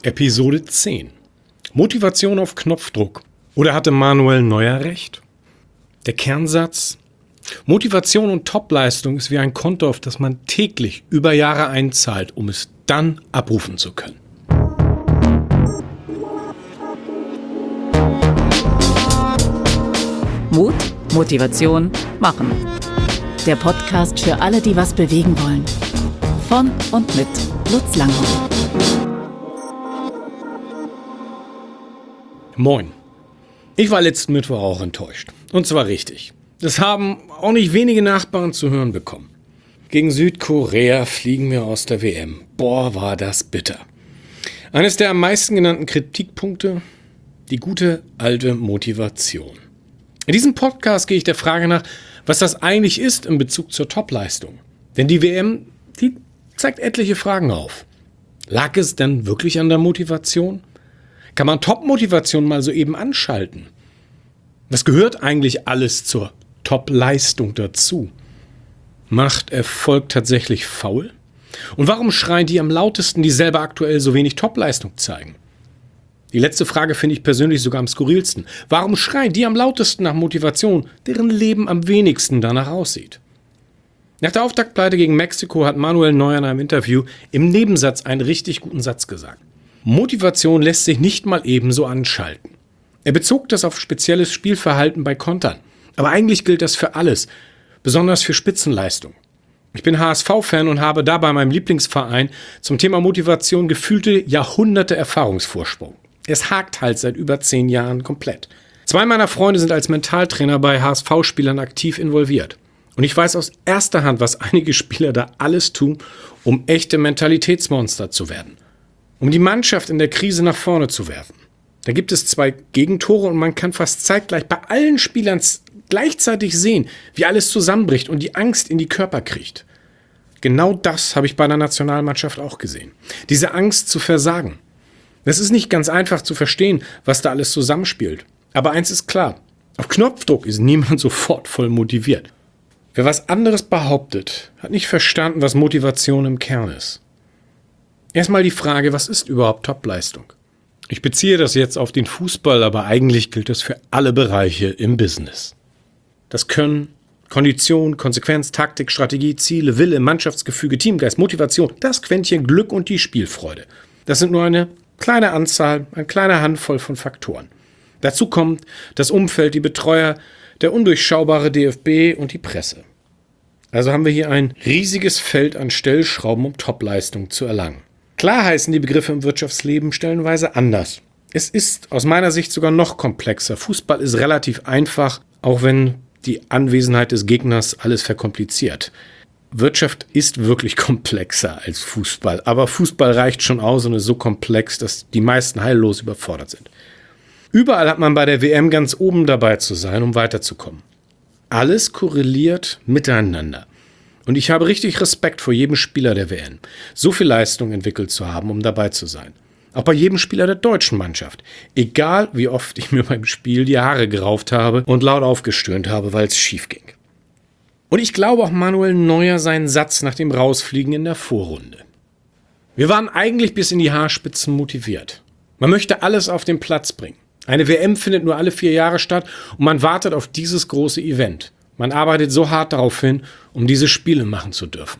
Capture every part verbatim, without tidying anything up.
Episode zehn. Motivation auf Knopfdruck. Oder hatte Manuel Neuer recht? Der Kernsatz: Motivation und Topleistung ist wie ein Konto, auf das man täglich über Jahre einzahlt, um es dann abrufen zu können. Mut, Motivation, machen. Der Podcast für alle, die was bewegen wollen. Von und mit Lutz Langhoff. Moin. Ich war letzten Mittwoch auch enttäuscht. Und zwar richtig. Das haben auch nicht wenige Nachbarn zu hören bekommen. Gegen Südkorea fliegen wir aus der W M. Boah, war das bitter. Eines der am meisten genannten Kritikpunkte: die gute alte Motivation. In diesem Podcast gehe ich der Frage nach, was das eigentlich ist in Bezug zur Topleistung. Denn die W M, die zeigt etliche Fragen auf. Lag es denn wirklich an der Motivation? Kann man Top-Motivation mal so eben anschalten? Was gehört eigentlich alles zur Top-Leistung dazu? Macht Erfolg tatsächlich faul? Und warum schreien die am lautesten, die selber aktuell so wenig Top-Leistung zeigen? Die letzte Frage finde ich persönlich sogar am skurrilsten. Warum schreien die am lautesten nach Motivation, deren Leben am wenigsten danach aussieht? Nach der Auftaktpleite gegen Mexiko hat Manuel Neuer in einem Interview im Nebensatz einen richtig guten Satz gesagt. Motivation lässt sich nicht mal ebenso anschalten. Er bezog das auf spezielles Spielverhalten bei Kontern. Aber eigentlich gilt das für alles, besonders für Spitzenleistung. Ich bin H S V-Fan und habe dabei meinem Lieblingsverein zum Thema Motivation gefühlte Jahrhunderte Erfahrungsvorsprung. Es hakt halt seit über zehn Jahren komplett. Zwei meiner Freunde sind als Mentaltrainer bei H S V-Spielern aktiv involviert. Und ich weiß aus erster Hand, was einige Spieler da alles tun, um echte Mentalitätsmonster zu werden. Um die Mannschaft in der Krise nach vorne zu werfen. Da gibt es zwei Gegentore und man kann fast zeitgleich bei allen Spielern gleichzeitig sehen, wie alles zusammenbricht und die Angst in die Körper kriecht. Genau das habe ich bei der Nationalmannschaft auch gesehen. Diese Angst zu versagen. Es ist nicht ganz einfach zu verstehen, was da alles zusammenspielt. Aber eins ist klar: Auf Knopfdruck ist niemand sofort voll motiviert. Wer was anderes behauptet, hat nicht verstanden, was Motivation im Kern ist. Erstmal die Frage, was ist überhaupt Topleistung? Ich beziehe das jetzt auf den Fußball, aber eigentlich gilt das für alle Bereiche im Business. Das Können, Kondition, Konsequenz, Taktik, Strategie, Ziele, Wille, Mannschaftsgefüge, Teamgeist, Motivation, das Quäntchen Glück und die Spielfreude. Das sind nur eine kleine Anzahl, eine kleine Handvoll von Faktoren. Dazu kommt das Umfeld, die Betreuer, der undurchschaubare D F B und die Presse. Also haben wir hier ein riesiges Feld an Stellschrauben, um Topleistung zu erlangen. Klar heißen die Begriffe im Wirtschaftsleben stellenweise anders. Es ist aus meiner Sicht sogar noch komplexer. Fußball ist relativ einfach, auch wenn die Anwesenheit des Gegners alles verkompliziert. Wirtschaft ist wirklich komplexer als Fußball, aber Fußball reicht schon aus und ist so komplex, dass die meisten heillos überfordert sind. Überall hat man bei der W M ganz oben dabei zu sein, um weiterzukommen. Alles korreliert miteinander. Und ich habe richtig Respekt vor jedem Spieler der W M, so viel Leistung entwickelt zu haben, um dabei zu sein. Auch bei jedem Spieler der deutschen Mannschaft. Egal, wie oft ich mir beim Spiel die Haare gerauft habe und laut aufgestöhnt habe, weil es schief ging. Und ich glaube auch Manuel Neuer seinen Satz nach dem Rausfliegen in der Vorrunde. Wir waren eigentlich bis in die Haarspitzen motiviert. Man möchte alles auf den Platz bringen. Eine W M findet nur alle vier Jahre statt und man wartet auf dieses große Event. Man arbeitet so hart darauf hin, um diese Spiele machen zu dürfen.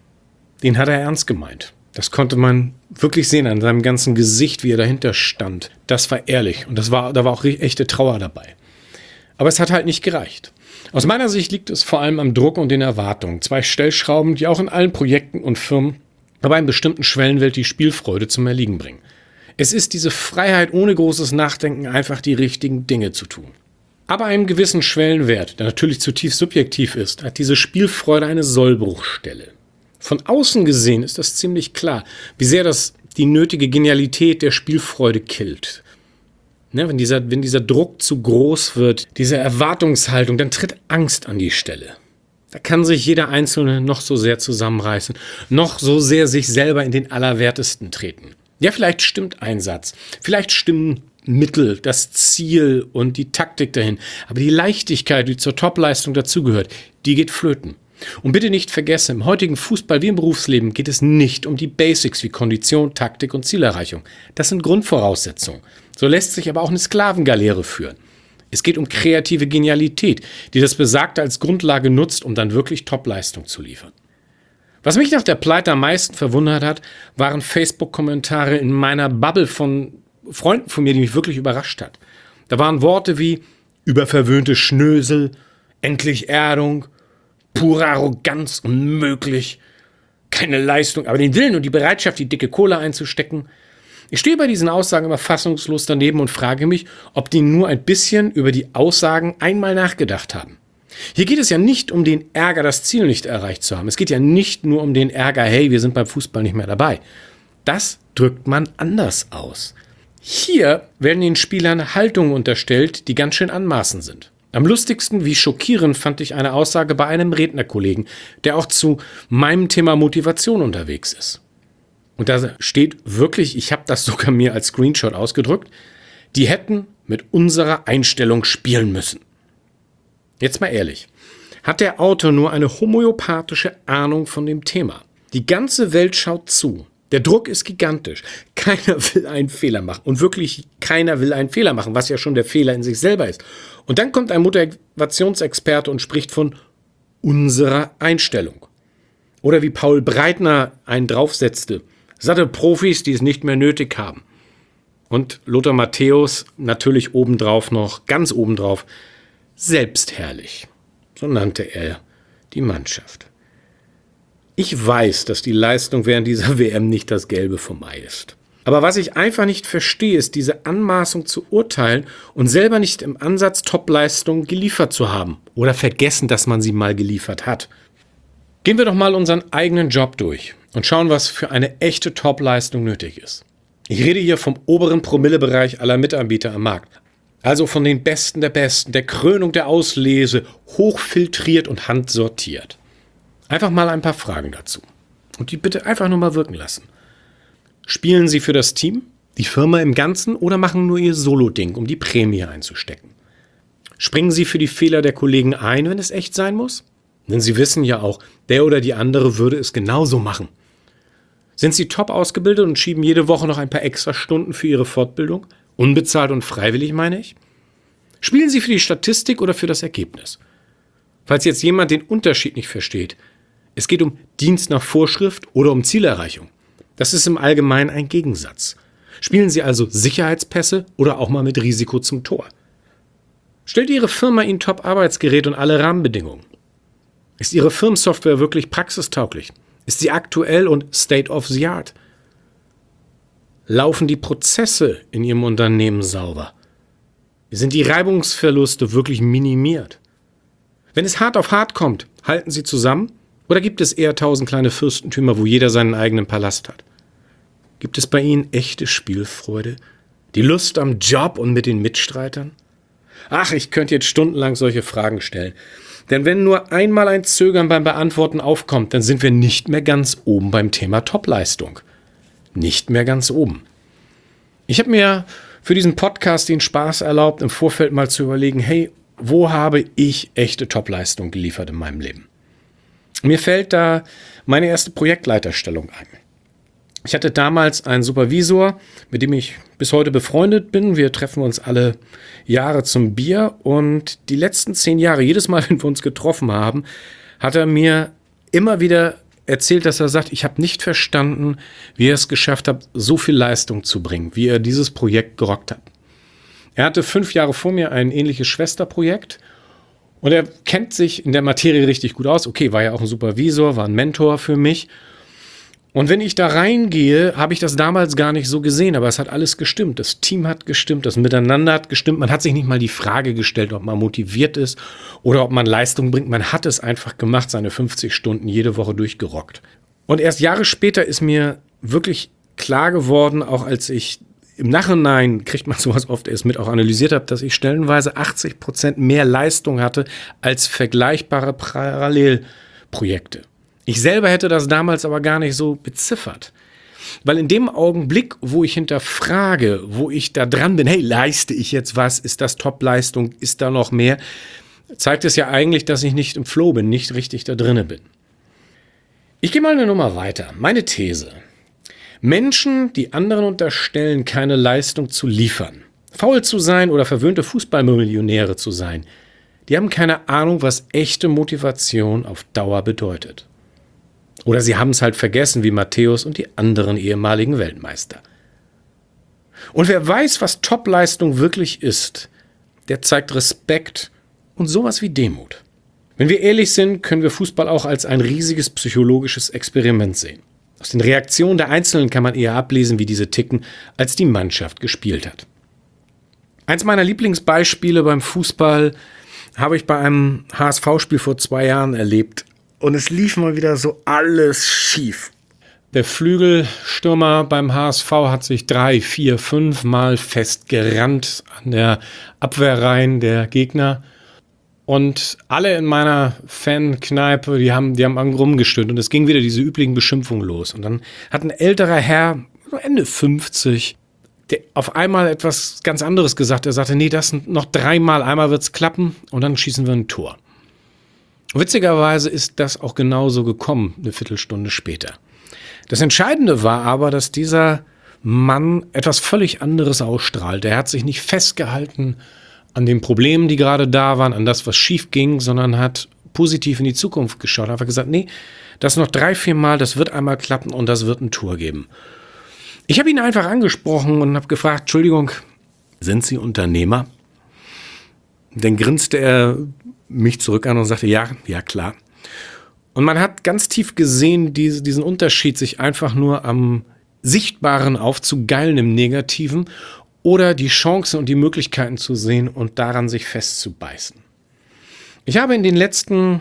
Den hat er ernst gemeint. Das konnte man wirklich sehen an seinem ganzen Gesicht, wie er dahinter stand. Das war ehrlich und das war, da war auch echte Trauer dabei. Aber es hat halt nicht gereicht. Aus meiner Sicht liegt es vor allem am Druck und den Erwartungen. Zwei Stellschrauben, die auch in allen Projekten und Firmen, aber in bestimmten Schwellenwelt die Spielfreude zum Erliegen bringen. Es ist diese Freiheit, ohne großes Nachdenken einfach die richtigen Dinge zu tun. Aber einem gewissen Schwellenwert, der natürlich zutiefst subjektiv ist, hat diese Spielfreude eine Sollbruchstelle. Von außen gesehen ist das ziemlich klar, wie sehr das die nötige Genialität der Spielfreude killt. Ne, wenn dieser, wenn dieser Druck zu groß wird, diese Erwartungshaltung, dann tritt Angst an die Stelle. Da kann sich jeder Einzelne noch so sehr zusammenreißen, noch so sehr sich selber in den Allerwertesten treten. Ja, vielleicht stimmt ein Satz, vielleicht stimmen Mittel, das Ziel und die Taktik dahin. Aber die Leichtigkeit, die zur Topleistung dazugehört, die geht flöten. Und bitte nicht vergessen, im heutigen Fußball wie im Berufsleben geht es nicht um die Basics wie Kondition, Taktik und Zielerreichung. Das sind Grundvoraussetzungen. So lässt sich aber auch eine Sklavengaleere führen. Es geht um kreative Genialität, die das Besagte als Grundlage nutzt, um dann wirklich Topleistung zu liefern. Was mich nach der Pleite am meisten verwundert hat, waren Facebook-Kommentare in meiner Bubble von Freunden von mir, die mich wirklich überrascht hat. Da waren Worte wie überverwöhnte Schnösel, endlich Erdung, pure Arroganz, unmöglich, keine Leistung, aber den Willen und die Bereitschaft, die dicke Kohle einzustecken. Ich stehe bei diesen Aussagen immer fassungslos daneben und frage mich, ob die nur ein bisschen über die Aussagen einmal nachgedacht haben. Hier geht es ja nicht um den Ärger, das Ziel nicht erreicht zu haben. Es geht ja nicht nur um den Ärger, hey, wir sind beim Fußball nicht mehr dabei. Das drückt man anders aus. Hier werden den Spielern Haltungen unterstellt, die ganz schön anmaßend sind. Am lustigsten wie schockierend fand ich eine Aussage bei einem Rednerkollegen, der auch zu meinem Thema Motivation unterwegs ist. Und da steht wirklich, ich habe das sogar mir als Screenshot ausgedrückt, die hätten mit unserer Einstellung spielen müssen. Jetzt mal ehrlich, hat der Autor nur eine homöopathische Ahnung von dem Thema? Die ganze Welt schaut zu. Der Druck ist gigantisch. Keiner will einen Fehler machen. Und wirklich keiner will einen Fehler machen, was ja schon der Fehler in sich selber ist. Und dann kommt ein Motivationsexperte und spricht von unserer Einstellung. Oder wie Paul Breitner einen draufsetzte, satte Profis, die es nicht mehr nötig haben. Und Lothar Matthäus natürlich obendrauf noch, ganz obendrauf, selbstherrlich. So nannte er die Mannschaft. Ich weiß, dass die Leistung während dieser W M nicht das Gelbe vom Ei ist. Aber was ich einfach nicht verstehe, ist diese Anmaßung zu urteilen und selber nicht im Ansatz Topleistung geliefert zu haben oder vergessen, dass man sie mal geliefert hat. Gehen wir doch mal unseren eigenen Job durch und schauen, was für eine echte Topleistung nötig ist. Ich rede hier vom oberen Promillebereich aller Mitanbieter am Markt. Also von den Besten der Besten, der Krönung der Auslese, hochfiltriert und handsortiert. Einfach mal ein paar Fragen dazu. Und die bitte einfach nur mal wirken lassen. Spielen Sie für das Team, die Firma im Ganzen oder machen nur Ihr Solo-Ding, um die Prämie einzustecken? Springen Sie für die Fehler der Kollegen ein, wenn es echt sein muss? Denn Sie wissen ja auch, der oder die andere würde es genauso machen. Sind Sie top ausgebildet und schieben jede Woche noch ein paar extra Stunden für Ihre Fortbildung? Unbezahlt und freiwillig, meine ich? Spielen Sie für die Statistik oder für das Ergebnis? Falls jetzt jemand den Unterschied nicht versteht, es geht um Dienst nach Vorschrift oder um Zielerreichung. Das ist im Allgemeinen ein Gegensatz. Spielen Sie also Sicherheitspässe oder auch mal mit Risiko zum Tor? Stellt Ihre Firma Ihnen Top-Arbeitsgeräte und alle Rahmenbedingungen? Ist Ihre Firmensoftware wirklich praxistauglich? Ist sie aktuell und state of the art? Laufen die Prozesse in Ihrem Unternehmen sauber? Sind die Reibungsverluste wirklich minimiert? Wenn es hart auf hart kommt, halten Sie zusammen? Oder gibt es eher tausend kleine Fürstentümer, wo jeder seinen eigenen Palast hat? Gibt es bei Ihnen echte Spielfreude? Die Lust am Job und mit den Mitstreitern? Ach, ich könnte jetzt stundenlang solche Fragen stellen. Denn wenn nur einmal ein Zögern beim Beantworten aufkommt, dann sind wir nicht mehr ganz oben beim Thema Topleistung. Nicht mehr ganz oben. Ich habe mir für diesen Podcast den Spaß erlaubt, im Vorfeld mal zu überlegen, hey, wo habe ich echte Topleistung geliefert in meinem Leben? Mir fällt da meine erste Projektleiterstellung ein. Ich hatte damals einen Supervisor, mit dem ich bis heute befreundet bin. Wir treffen uns alle Jahre zum Bier und die letzten zehn Jahre, jedes Mal, wenn wir uns getroffen haben, hat er mir immer wieder erzählt, dass er sagt, ich habe nicht verstanden, wie er es geschafft hat, so viel Leistung zu bringen, wie er dieses Projekt gerockt hat. Er hatte fünf Jahre vor mir ein ähnliches Schwesterprojekt und er kennt sich in der Materie richtig gut aus. Okay, war ja auch ein Supervisor, war ein Mentor für mich. Und wenn ich da reingehe, habe ich das damals gar nicht so gesehen, aber es hat alles gestimmt. Das Team hat gestimmt, das Miteinander hat gestimmt. Man hat sich nicht mal die Frage gestellt, ob man motiviert ist oder ob man Leistung bringt. Man hat es einfach gemacht, seine fünfzig Stunden jede Woche durchgerockt. Und erst Jahre später ist mir wirklich klar geworden, auch als ich im Nachhinein, kriegt man sowas oft erst mit, auch analysiert habe, dass ich stellenweise achtzig Prozent mehr Leistung hatte als vergleichbare Parallelprojekte. Ich selber hätte das damals aber gar nicht so beziffert. Weil in dem Augenblick, wo ich hinterfrage, wo ich da dran bin, hey, leiste ich jetzt was? Ist das Top-Leistung? Ist da noch mehr? zeigt es ja eigentlich, dass ich nicht im Flow bin, nicht richtig da drinne bin. Ich gehe mal eine Nummer weiter. Meine These. Menschen, die anderen unterstellen, keine Leistung zu liefern, faul zu sein oder verwöhnte Fußballmillionäre zu sein, die haben keine Ahnung, was echte Motivation auf Dauer bedeutet. Oder sie haben es halt vergessen, wie Matthäus und die anderen ehemaligen Weltmeister. Und wer weiß, was Topleistung wirklich ist, der zeigt Respekt und sowas wie Demut. Wenn wir ehrlich sind, können wir Fußball auch als ein riesiges psychologisches Experiment sehen. Aus den Reaktionen der Einzelnen kann man eher ablesen, wie diese ticken, als die Mannschaft gespielt hat. Eins meiner Lieblingsbeispiele beim Fußball habe ich bei einem H S V-Spiel vor zwei Jahren erlebt. Und es lief mal wieder so alles schief. Der Flügelstürmer beim H S V hat sich drei, vier, fünf Mal festgerannt an der Abwehrreihen der Gegner. Und alle in meiner Fankneipe, die haben, die haben rumgestöhnt. Und es ging wieder diese üblichen Beschimpfungen los. Und dann hat ein älterer Herr, Ende fünfzig, der auf einmal etwas ganz anderes gesagt. Er sagte, nee, das noch dreimal, einmal wird's klappen und dann schießen wir ein Tor. Und witzigerweise ist das auch genauso gekommen, eine Viertelstunde später. Das Entscheidende war aber, dass dieser Mann etwas völlig anderes ausstrahlt. Er hat sich nicht festgehalten an den Problemen, die gerade da waren, an das, was schief ging, sondern hat positiv in die Zukunft geschaut. Er hat gesagt, nee, das noch drei, vier Mal, das wird einmal klappen und das wird ein Tor geben. Ich habe ihn einfach angesprochen und habe gefragt, Entschuldigung, sind Sie Unternehmer? Dann grinste er mich zurück an und sagte, ja, ja klar. Und man hat ganz tief gesehen, diese, diesen Unterschied, sich einfach nur am Sichtbaren aufzugeilen im Negativen oder die Chancen und die Möglichkeiten zu sehen und daran sich festzubeißen. Ich habe in den letzten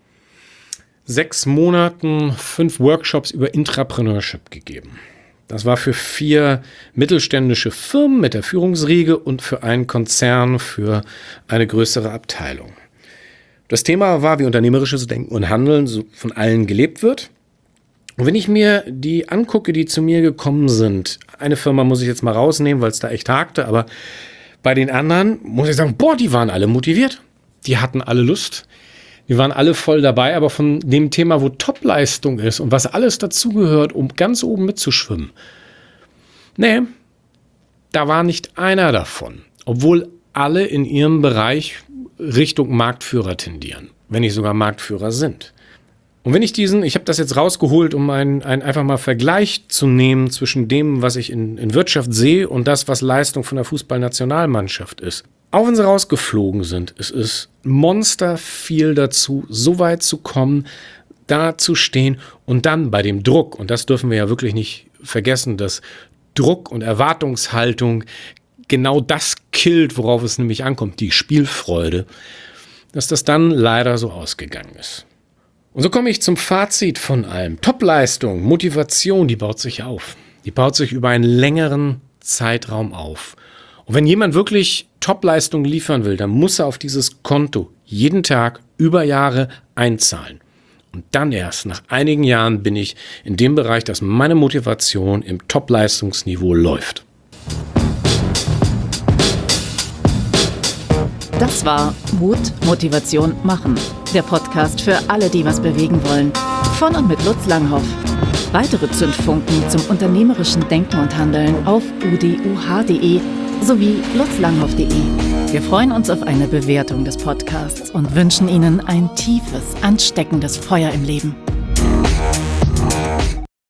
sechs Monaten fünf Workshops über Intrapreneurship gegeben. Das war für vier mittelständische Firmen mit der Führungsriege und für einen Konzern für eine größere Abteilung. Das Thema war, wie unternehmerisches Denken und Handeln so von allen gelebt wird. Und wenn ich mir die angucke, die zu mir gekommen sind, eine Firma muss ich jetzt mal rausnehmen, weil es da echt hakte, aber bei den anderen muss ich sagen, boah, die waren alle motiviert. Die hatten alle Lust. Die waren alle voll dabei, aber von dem Thema, wo Topleistung ist und was alles dazugehört, um ganz oben mitzuschwimmen. Nee, da war nicht einer davon, obwohl alle in ihrem Bereich Richtung Marktführer tendieren, wenn nicht sogar Marktführer sind. Und wenn ich diesen, ich habe das jetzt rausgeholt, um einen, einen einfach mal Vergleich zu nehmen zwischen dem, was ich in, in Wirtschaft sehe und das, was Leistung von der Fußballnationalmannschaft ist. Auch wenn sie rausgeflogen sind, es ist Monster viel dazu, so weit zu kommen, da zu stehen und dann bei dem Druck, und das dürfen wir ja wirklich nicht vergessen, dass Druck und Erwartungshaltung genau das killt, worauf es nämlich ankommt, die Spielfreude, dass das dann leider so ausgegangen ist. Und so komme ich zum Fazit von allem. Topleistung, Motivation, die baut sich auf. Die baut sich über einen längeren Zeitraum auf. Und wenn jemand wirklich Topleistung liefern will, dann muss er auf dieses Konto jeden Tag über Jahre einzahlen. Und dann erst nach einigen Jahren bin ich in dem Bereich, dass meine Motivation im Top-Leistungsniveau läuft. Das war Mut, Motivation, Machen. Der Podcast für alle, die was bewegen wollen. Von und mit Lutz Langhoff. Weitere Zündfunken zum unternehmerischen Denken und Handeln auf u d u h punkt d e sowie lutzlanghoff punkt d e. Wir freuen uns auf eine Bewertung des Podcasts und wünschen Ihnen ein tiefes, ansteckendes Feuer im Leben.